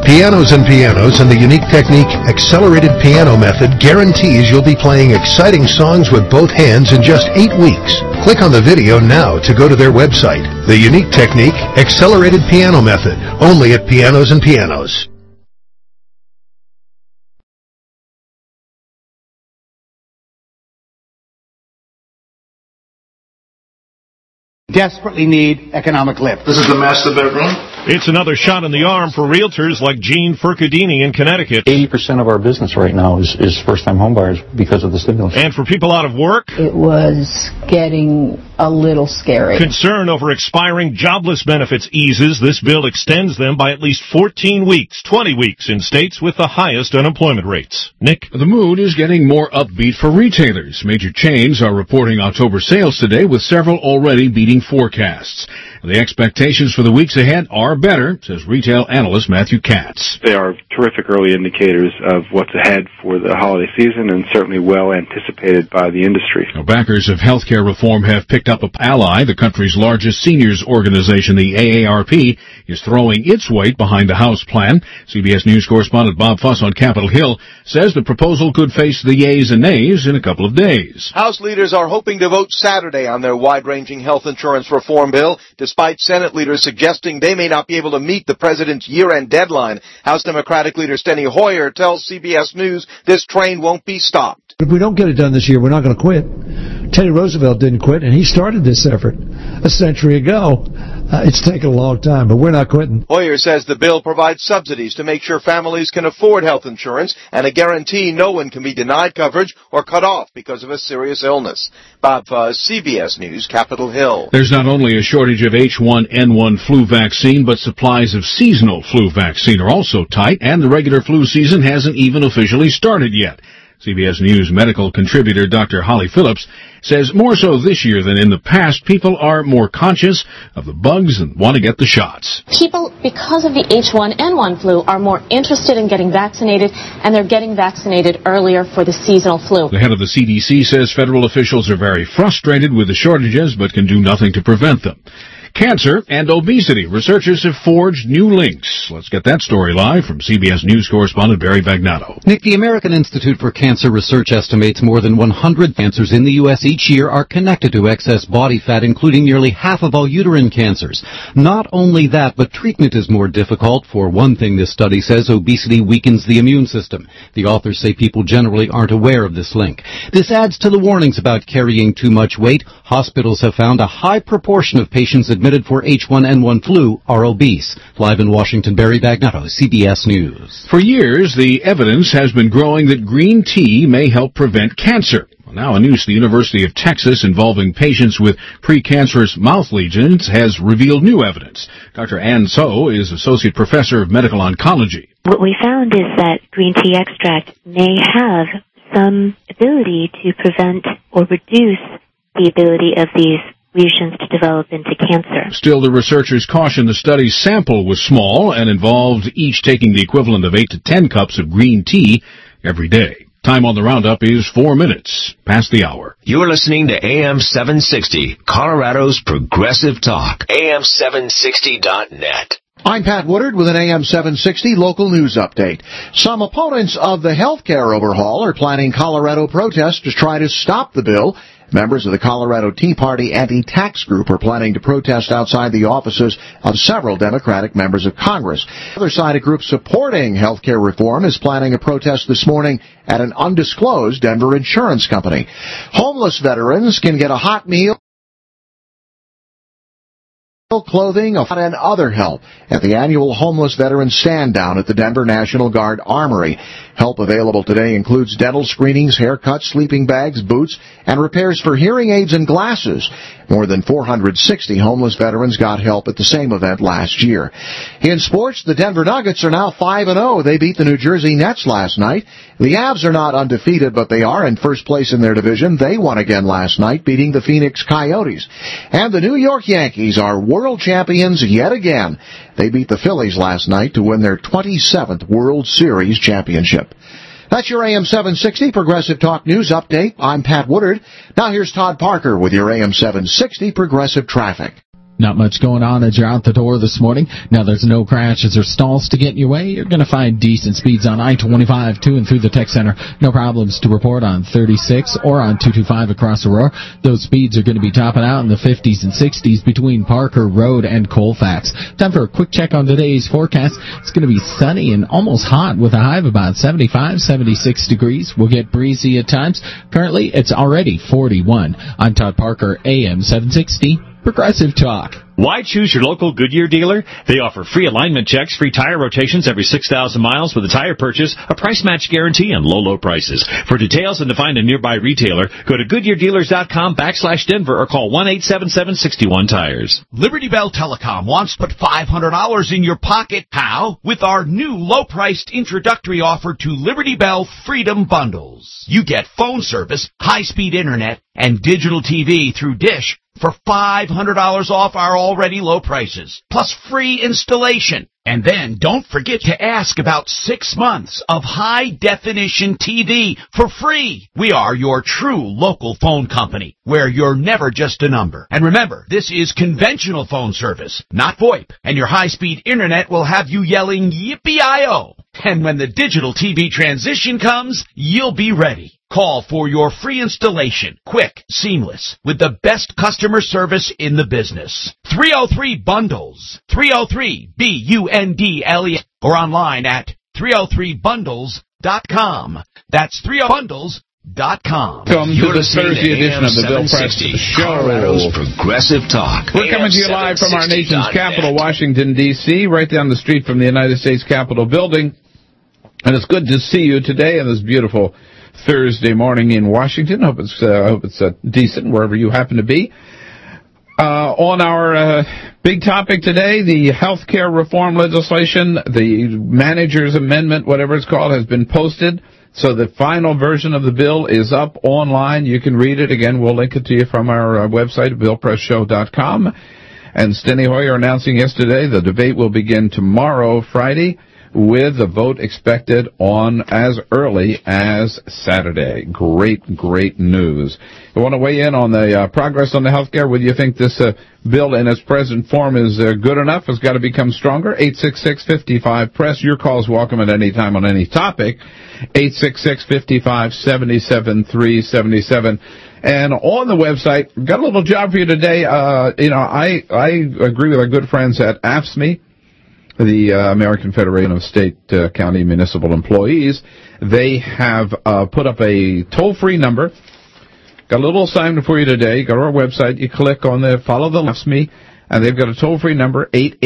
Pianos and Pianos and the unique technique Accelerated Piano Method guarantees you'll be playing exciting songs with both hands in just 8 weeks. Click on the video now to go to their website. The unique technique Accelerated Piano Method, only at Pianos and Pianos. Desperately need economic lift. This is the master bedroom. It's another shot in the arm for realtors like Gene Furcadini in Connecticut. 80% of our business right now is first-time homebuyers because of the stimulus. And for people out of work, it was getting a little scary. Concern over expiring jobless benefits eases. This bill extends them by at least 14 weeks, 20 weeks in states with the highest unemployment rates. Nick? The mood is getting more upbeat for retailers. Major chains are reporting October sales today, with several already beating forecasts. The expectations for the weeks ahead are better, says retail analyst Matthew Katz. They are terrific early indicators of what's ahead for the holiday season and certainly well anticipated by the industry. Now, backers of healthcare reform have picked up Ally, the country's largest seniors organization. The AARP is throwing its weight behind the House plan. CBS News correspondent Bob Fuss on Capitol Hill says the proposal could face the yeas and nays in a couple of days. House leaders are hoping to vote Saturday on their wide-ranging health insurance reform bill, despite Senate leaders suggesting they may not be able to meet the president's year-end deadline. House Democratic leader Steny Hoyer tells CBS News this train won't be stopped. If we don't get it done this year, we're not going to quit. Teddy Roosevelt didn't quit, and he started this effort a century ago. It's taken a long time, but we're not quitting. Hoyer says the bill provides subsidies to make sure families can afford health insurance and a guarantee no one can be denied coverage or cut off because of a serious illness. Bob Fuss, CBS News, Capitol Hill. There's not only a shortage of H1N1 flu vaccine, but supplies of seasonal flu vaccine are also tight, and the regular flu season hasn't even officially started yet. CBS News medical contributor Dr. Holly Phillips says more so this year than in the past, people are more conscious of the bugs and want to get the shots. People, because of the H1N1 flu, are more interested in getting vaccinated, and they're getting vaccinated earlier for the seasonal flu. The head of the CDC says federal officials are very frustrated with the shortages, but can do nothing to prevent them. Cancer and obesity. Researchers have forged new links. Let's get that story live from CBS News correspondent Barry Vagnato. Nick, the American Institute for Cancer Research estimates more than 100 cancers in the U.S. each year are connected to excess body fat, including nearly half of all uterine cancers. Not only that, but treatment is more difficult. For one thing, this study says obesity weakens the immune system. The authors say people generally aren't aware of this link. This adds to the warnings about carrying too much weight. Hospitals have found a high proportion of patients admitted for H1N1 flu are obese. Live in Washington, Barry Vagnato, CBS News. For years, the evidence has been growing that green tea may help prevent cancer. Now, a news the University of Texas involving patients with precancerous mouth lesions has revealed new evidence. Dr. Ann So is Associate Professor of Medical Oncology. What we found is that green tea extract may have some ability to prevent or reduce the ability of these lesions to develop into cancer. Still, the researchers caution the study's sample was small and involved each taking the equivalent of 8 to 10 cups of green tea every day. Time on the roundup is 4 minutes past the hour. You're listening to AM 760, Colorado's Progressive Talk. AM760.net. I'm Pat Woodard with an AM 760 local news update. Some opponents of the health care overhaul are planning Colorado protests to try to stop the bill. Members of the Colorado Tea Party anti-tax group are planning to protest outside the offices of several Democratic members of Congress. The other side, a group supporting health care reform, is planning a protest this morning at an undisclosed Denver insurance company. Homeless veterans can get a hot meal, clothing, and other help at the annual Homeless Veterans Stand Down at the Denver National Guard Armory. Help available today includes dental screenings, haircuts, sleeping bags, boots, and repairs for hearing aids and glasses. More than 460 homeless veterans got help at the same event last year. In sports, the Denver Nuggets are now 5-0. They beat the New Jersey Nets last night. The Avs are not undefeated, but they are in first place in their division. They won again last night, beating the Phoenix Coyotes. And the New York Yankees are world champions yet again. They beat the Phillies last night to win their 27th World Series championship. That's your AM 760 Progressive Talk News Update. I'm Pat Woodard. Now here's Todd Parker with your AM 760 Progressive Traffic. Not much going on as you're out the door this morning. Now there's no crashes or stalls to get in your way. You're going to find decent speeds on I-25 to and through the Tech Center. No problems to report on 36 or on 225 across Aurora. Those speeds are going to be topping out in the 50s and 60s between Parker Road and Colfax. Time for a quick check on today's forecast. It's going to be sunny and almost hot with a high of about 75, 76 degrees. We'll get breezy at times. Currently, it's already 41. I'm Todd Parker, AM 760. Progressive Talk. Why choose your local Goodyear dealer? They offer free alignment checks, free tire rotations every 6,000 miles with a tire purchase, a price match guarantee, and low prices. For details and to find a nearby retailer, go to GoodyearDealers.com/Denver or call 1-877-61-TIRES. Liberty Bell Telecom wants to put $500 in your pocket. How? With our new low-priced introductory offer to Liberty Bell Freedom Bundles. You get phone service, high-speed internet, and digital TV through Dish for $500 off our already low prices, plus free installation. And then don't forget to ask about 6 months of high-definition TV for free. We are your true local phone company, where you're never just a number. And remember, this is conventional phone service, not VoIP. And your high-speed internet will have you yelling, yippee-I-O. And when the digital TV transition comes, you'll be ready. Call for your free installation, quick, seamless, with the best customer service in the business. 303-BUNDLES, 303-BUNDLES, or online at 303bundles.com. That's 303bundles.com. Welcome to this Thursday edition of the Bill Press Show. Colorado's Progressive Talk. We're coming to you live from our nation's capital, Washington, D.C., right down the street from the United States Capitol building. And it's good to see you today on this beautiful Thursday morning in Washington. I hope it's decent wherever you happen to be. On our big topic today, the health care reform legislation, the manager's amendment, whatever it's called, has been posted. So the final version of the bill is up online. You can read it. Again, we'll link it to you from our website, BillPressShow.com. And Steny Hoyer announcing yesterday the debate will begin tomorrow, Friday, with a vote expected on as early as Saturday. Great news. You want to weigh in on the progress on the health care? Whether you think this bill in its present form is good enough, has got to become stronger? 866-55-PRESS. Your call's welcome at any time on any topic. 866-55-77-377. And on the website, got a little job for you today. I agree with our good friends at AFSCME, the American Federation of State, County, Municipal Employees. They have put up a toll-free number. Got a little assignment for you today. Go to our website. You click on the follow the AFSCME, and they've got a toll-free number,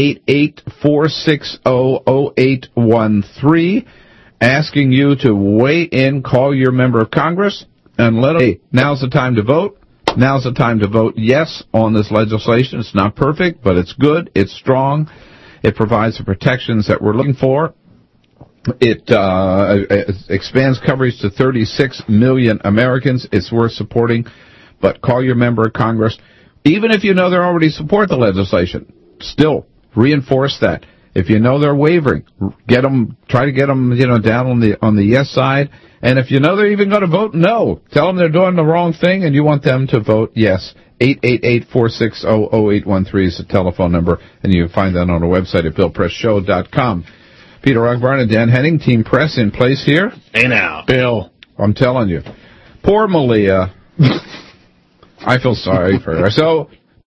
888-460-0813, asking you to weigh in, call your member of Congress, and let them, hey, now's the time to vote. Now's the time to vote yes on this legislation. It's not perfect, but it's good. It's strong. It provides the protections that we're looking for. It expands coverage to 36 million Americans. It's worth supporting, but call your member of Congress. Even if you know they already support the legislation, still reinforce that. If you know they're wavering, try to get them, down on the yes side. And if you know they're even going to vote no, tell them they're doing the wrong thing and you want them to vote yes. 888-460-0813 is the telephone number, and you can find that on our website at BillPressShow.com. Peter Ogbarn and Dan Henning, Team Press in place here. Hey now. Bill, I'm telling you. Poor Malia. I feel sorry for her. So,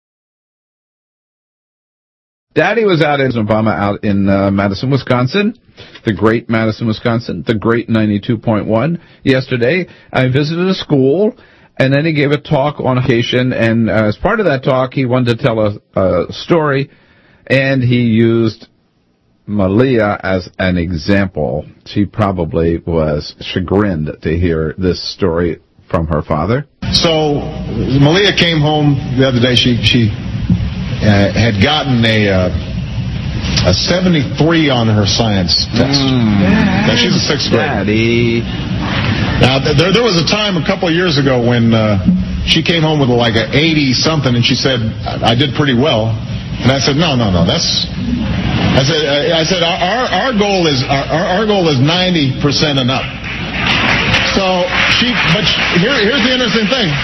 Daddy was out in Obama out in Madison, Wisconsin, the great Madison, Wisconsin, the great 92.1. Yesterday, I visited a school, and then he gave a talk on occasion, and as part of that talk, he wanted to tell a story, and he used Malia as an example. She probably was chagrined to hear this story from her father. So, Malia came home the other day. She had gotten a 73 on her science test. Now, she's a sixth grader. Daddy. Now, there was a time a couple of years ago when she came home with like an 80-something, and she said, I did pretty well. And I said, no, that's... I said, our goal is 90% and up. So, but here's the interesting thing.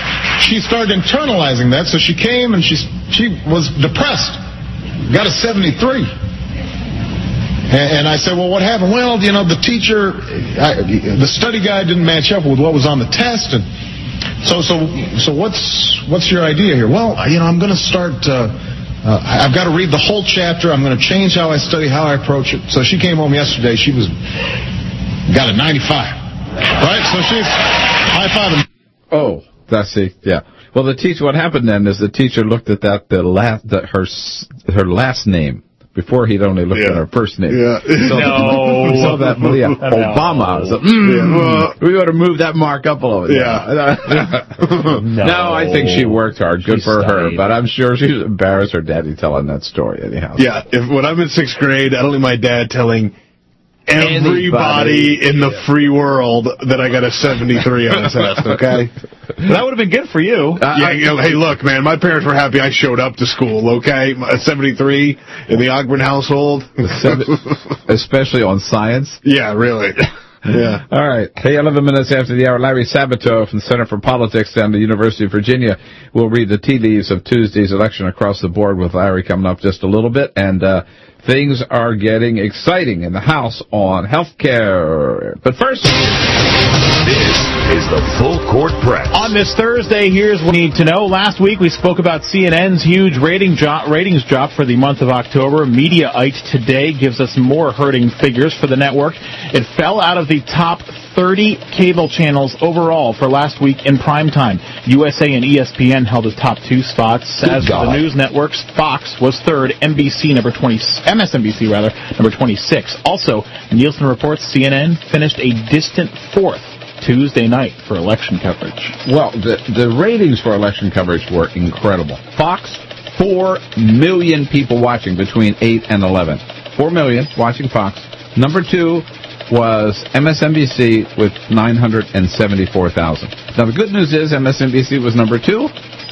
she started internalizing that, so she came and she was depressed. Got a 73. And I said, well, what happened? Well, the teacher, the study guide didn't match up with what was on the test. And so what's your idea here? Well, I'm going to start, I've got to read the whole chapter. I'm going to change how I study, how I approach it. So she came home yesterday. She got a 95. Right? So she's high five. Oh, that's it. Yeah. Well, the teacher, what happened then is the teacher looked at her last name. Before he'd only looked at her first name. Yeah. So that Malia Obama. So, we ought to move that mark up a little bit. Yeah. No, I think she worked hard. Good for her. But I'm sure she was embarrassed her daddy telling that story anyhow. Yeah. When I'm in 6th grade, I don't need my dad telling everybody in the free world that I got a 73 on the test, okay? That would have been good for you. Hey, look, man, my parents were happy I showed up to school, okay? A 73 in the Ogburn household. Especially on science? Yeah, really. Yeah. All right. Hey, 11 minutes after the hour, Larry Sabato from the Center for Politics down at the University of Virginia will read the tea leaves of Tuesday's election across the board with Larry coming up just a little bit. And things are getting exciting in the House on health care. But first, this is the Full Court Press. On this Thursday, here's what you need to know. Last week, we spoke about CNN's huge ratings drop for the month of October. Mediaite today gives us more hurting figures for the network. It fell out of the top 30 cable channels overall for last week in primetime. USA and ESPN held the top 2 spots. As for the news networks, Fox was third, MSNBC number 26. Also, Nielsen reports CNN finished a distant 4th Tuesday night for election coverage. Well, the ratings for election coverage were incredible. Fox, 4 million people watching between 8 and 11. 4 million watching Fox. Number 2 was MSNBC with 974,000. Now, the good news is MSNBC was number 2.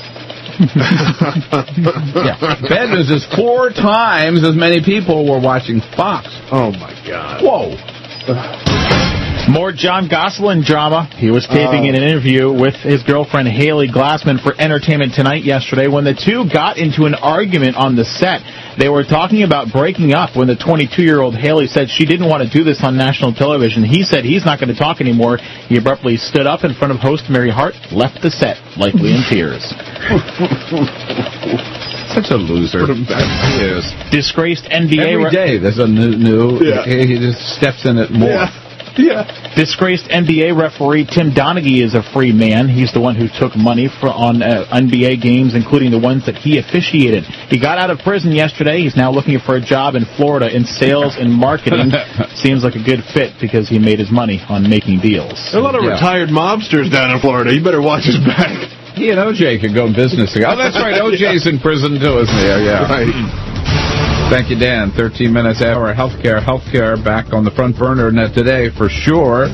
Yeah. Bad news is 4 times as many people were watching Fox. Oh, my God. Whoa. More John Gosselin drama. He was taping an interview with his girlfriend Haley Glassman for Entertainment Tonight yesterday when the two got into an argument on the set. They were talking about breaking up when the 22-year-old Haley said she didn't want to do this on national television. He said he's not going to talk anymore. He abruptly stood up in front of host Mary Hart, left the set, likely in tears. Such a loser. He is. Disgraced NBA... Every day there's a new he just steps in it more. Yeah. Disgraced NBA referee Tim Donaghy is a free man. He's the one who took money on NBA games, including the ones that he officiated. He got out of prison yesterday. He's now looking for a job in Florida in sales and marketing. Seems like a good fit because he made his money on making deals. There are a lot of retired mobsters down in Florida. You better watch his back. He and OJ could go business together. Oh, that's right. OJ's in prison too, isn't he? Yeah. Right. Thank you, Dan. 13 minutes after healthcare back on the front burner net today for sure.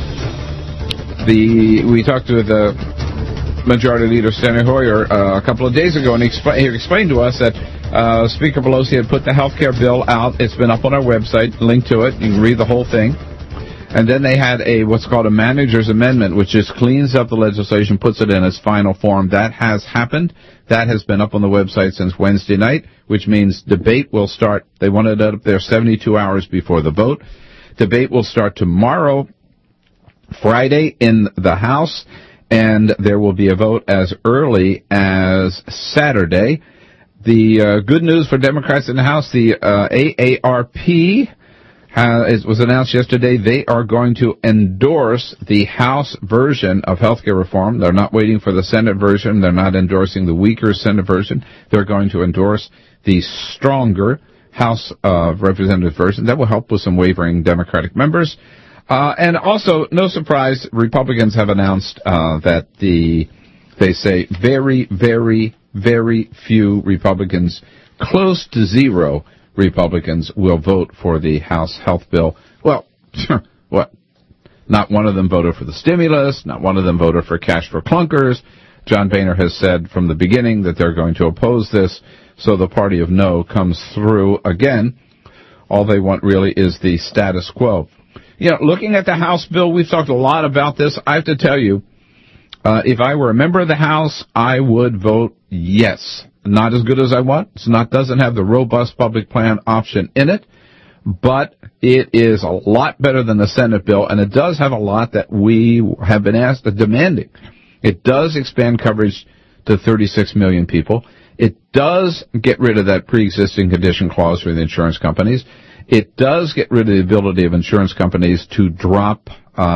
We talked to the Majority Leader Steny Hoyer a couple of days ago, and he explained to us that Speaker Pelosi had put the healthcare bill out. It's been up on our website, link to it. You can read the whole thing. And then they had what's called a manager's amendment, which just cleans up the legislation, puts it in its final form. That has happened. That has been up on the website since Wednesday night, which means debate will start. They wanted it up there 72 hours before the vote. Debate will start tomorrow, Friday, in the House, and there will be a vote as early as Saturday. The good news for Democrats in the House, the AARP, it was announced yesterday they are going to endorse the House version of healthcare reform. They're not waiting for the Senate version. They're not endorsing the weaker Senate version. They're going to endorse the stronger House of Representatives version. That will help with some wavering Democratic members. And also, no surprise, Republicans have announced that they say very, very, very few Republicans, close to zero Republicans, will vote for the House health bill. Well, what? Not one of them voted for the stimulus. Not one of them voted for cash for clunkers. John Boehner has said from the beginning that they're going to oppose this, so the party of no comes through again. All they want really is the status quo. You know, looking at the House bill, we've talked a lot about this. I have to tell you, If I were a member of the House, I would vote yes. Not as good as I want. Doesn't have the robust public plan option in it, but it is a lot better than the Senate bill, and it does have a lot that we have been demanding. It does expand coverage to 36 million people. It does get rid of that pre-existing condition clause for the insurance companies. It does get rid of the ability of insurance companies to drop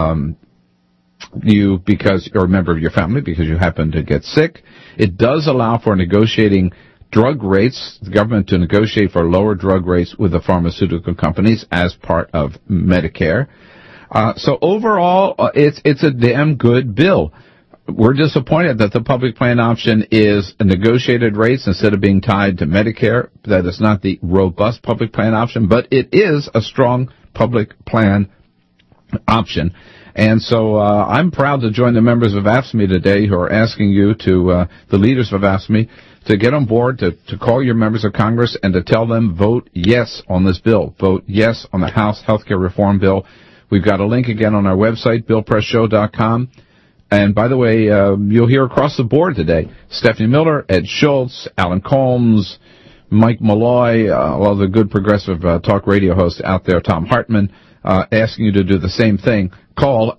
you because you're a member of your family because you happen to get sick. It does allow for negotiating drug rates, the government to negotiate for lower drug rates with the pharmaceutical companies as part of Medicare. So overall, it's a damn good bill. We're disappointed that the public plan option is negotiated rates instead of being tied to Medicare. That is not the robust public plan option, but it is a strong public plan option. And so I'm proud to join the members of AFSCME today who are asking you to, the leaders of AFSCME, to get on board, to call your members of Congress and to tell them vote yes on this bill. Vote yes on the House Healthcare Reform Bill. We've got a link again on our website, BillPressShow.com. And by the way, you'll hear across the board today, Stephanie Miller, Ed Schultz, Alan Colmes, Mike Malloy, all the good progressive talk radio hosts out there, Tom Hartman, asking you to do the same thing. Call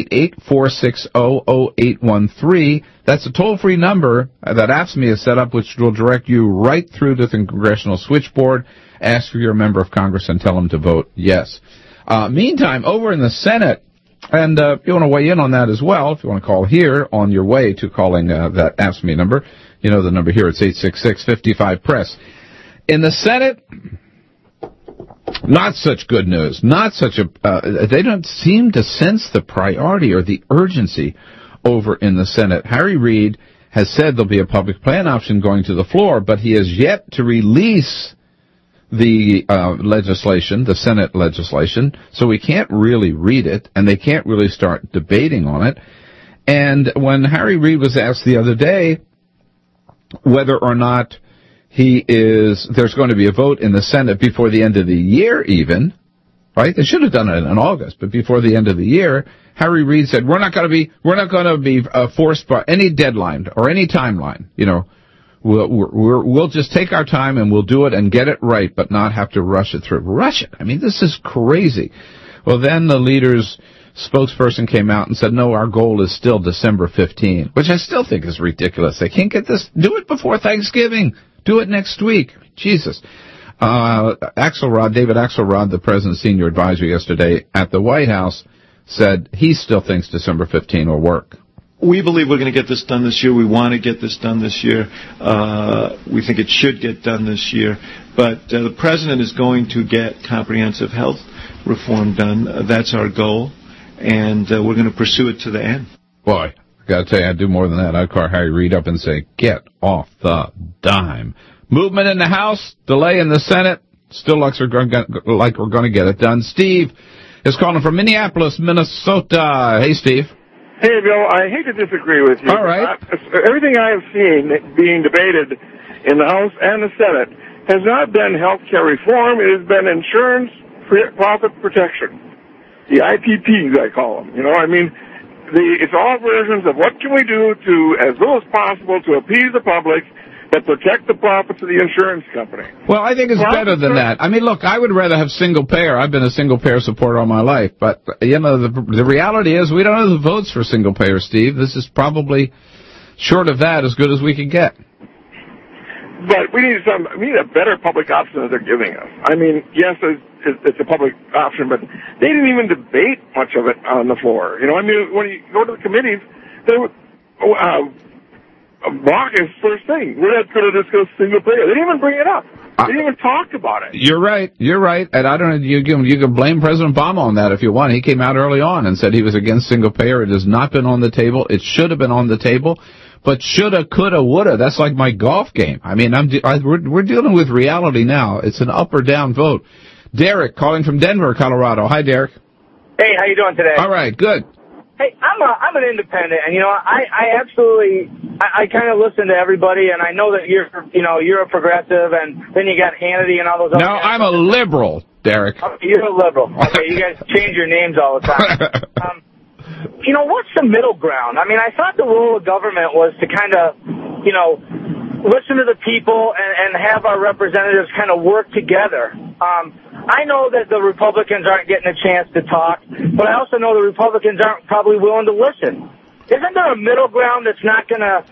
888-460-0813. That's a toll-free number that AFSCME has set up, which will direct you right through to the Congressional Switchboard. Ask for your member of Congress and tell them to vote yes. Meantime, over in the Senate, and if you want to weigh in on that as well, if you want to call here on your way to calling that AFSCME number, you know the number here, it's 866-55-PRESS. In the Senate, not such good news. Not such a, they don't seem to sense the priority or the urgency over in the Senate. Harry Reid has said there'll be a public plan option going to the floor, but he has yet to release the legislation, the Senate legislation, so we can't really read it, and they can't really start debating on it. And when Harry Reid was asked the other day whether or not there's going to be a vote in the Senate before the end of the year even, right? They should have done it in August, but before the end of the year, Harry Reid said, we're not going to be forced by any deadline or any timeline, you know. We'll just take our time and we'll do it and get it right, but not have to rush it through. Rush it? I mean, this is crazy. Well, then the leader's spokesperson came out and said, no, our goal is still December 15, which I still think is ridiculous. They can't get this. Do it before Thanksgiving. Do it next week. Jesus. David Axelrod, the president's senior advisor yesterday at the White House, said he still thinks December 15 will work. We believe we're going to get this done this year. We want to get this done this year. We think it should get done this year. But the president is going to get comprehensive health reform done. That's our goal. And we're going to pursue it to the end. Boy, I got to tell you, I'd do more than that. I'd call Harry Reid up and say, get off the dime. Movement in the House, delay in the Senate. Still looks like we're going to get it done. Steve is calling from Minneapolis, Minnesota. Hey, Steve. Hey, Bill, I hate to disagree with you. All right. Everything I have seen being debated in the House and the Senate has not been health care reform. It has been insurance profit protection. The IPPs, I call them. You know, I mean, it's all versions of what can we do to, as little as possible, to appease the public that protect the profits of the insurance company. Well, I think it's better than that. I mean, look, I would rather have single payer. I've been a single payer supporter all my life. But, you know, the reality is we don't have the votes for single payer, Steve. This is probably, short of that, as good as we can get. But we need a better public option that they're giving us. I mean, yes, it's a public option, but they didn't even debate much of it on the floor. You know, I mean, when you go to the committees, they would, Bach is first thing. We're not going to discuss single payer. They didn't even bring it up. They didn't even talk about it. You're right. And I don't know, you can blame President Obama on that if you want. He came out early on and said he was against single payer. It has not been on the table. It should have been on the table. But shoulda, coulda, woulda. That's like my golf game. I mean, we're dealing with reality now. It's an up or down vote. Derek, calling from Denver, Colorado. Hi, Derek. Hey, how you doing today? All right, good. Hey, I'm an independent, and you know, I absolutely kind of listen to everybody, and I know that you're a progressive, and then you got Hannity and all those. No, I'm a liberal, Derek. Oh, you're a liberal. Okay, you guys change your names all the time. what's the middle ground? I mean, I thought the role of government was to kind of, listen to the people and have our representatives kind of work together. I know that the Republicans aren't getting a chance to talk, but I also know the Republicans aren't probably willing to listen. Isn't there a middle ground that's not going to,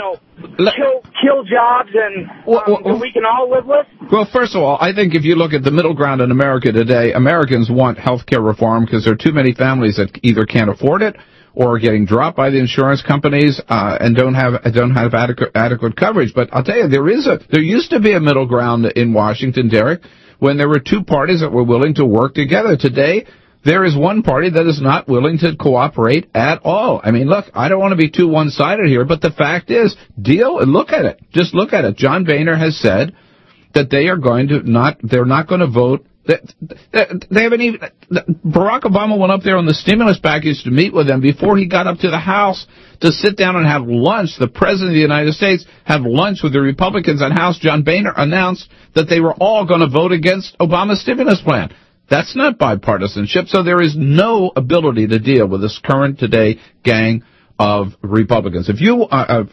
kill jobs and that we can all live with? Well, first of all, I think if you look at the middle ground in America today, Americans want health care reform because there are too many families that either can't afford it or are getting dropped by the insurance companies and don't have adequate coverage. But I'll tell you, there used to be a middle ground in Washington, Derek, when there were two parties that were willing to work together. Today, there is one party that is not willing to cooperate at all. I mean, look, I don't want to be too one-sided here, but the fact is, look at it. Just look at it. John Boehner has said that they're not going to vote. They haven't even, Barack Obama went up there on the stimulus package to meet with them before he got up to the House to sit down and have lunch. The President of the United States had lunch with the Republicans on House. John Boehner announced that they were all going to vote against Obama's stimulus plan. That's not bipartisanship, so there is no ability to deal with this current today gang of Republicans. If you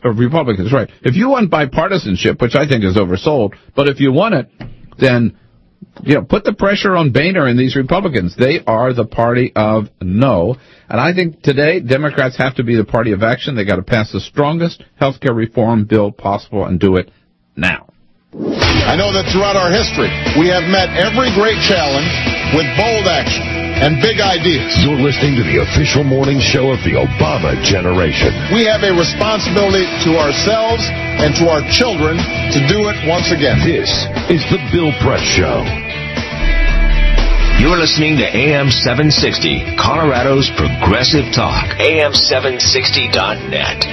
want bipartisanship, which I think is oversold, but if you want it, then put the pressure on Boehner and these Republicans. They are the party of no. And I think today Democrats have to be the party of action. They got to pass the strongest health care reform bill possible and do it now. I know that throughout our history, we have met every great challenge with bold action and big ideas. You're listening to the official morning show of the Obama generation. We have a responsibility to ourselves and to our children to do it once again. This is the Bill Press Show. You're listening to AM 760, Colorado's Progressive Talk. AM760.net.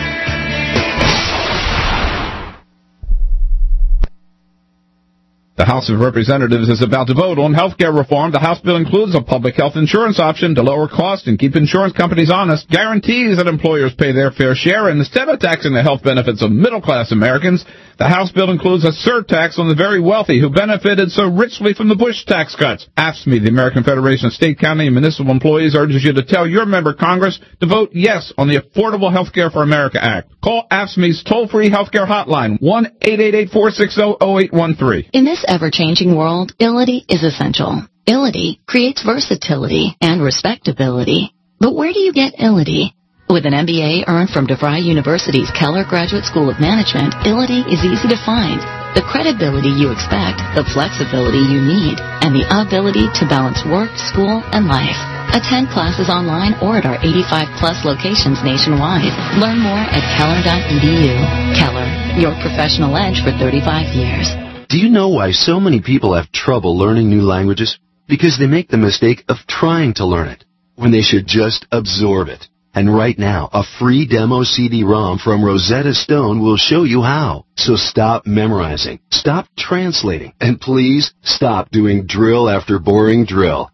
The House of Representatives is about to vote on health care reform. The House bill includes a public health insurance option to lower costs and keep insurance companies honest, guarantees that employers pay their fair share, and instead of taxing the health benefits of middle-class Americans, the House bill includes a surtax on the very wealthy who benefited so richly from the Bush tax cuts. AFSCME, the American Federation of State, County, and Municipal Employees, urges you to tell your member Congress to vote yes on the Affordable Health Care for America Act. Call AFSCME's toll-free health care hotline, 1-888-460-0813. In this ever-changing world, Ility is essential. Ility creates versatility and respectability. But where do you get Ility? With an MBA earned from DeVry University's Keller Graduate School of Management, Ility is easy to find. The credibility you expect, the flexibility you need, and the ability to balance work, school, and life. Attend classes online or at our 85-plus locations nationwide. Learn more at Keller.edu. Keller, your professional edge for 35 years. Do you know why so many people have trouble learning new languages? Because they make the mistake of trying to learn it, when they should just absorb it. And right now, a free demo CD-ROM from Rosetta Stone will show you how. So stop memorizing, stop translating, and please stop doing drill after boring drill.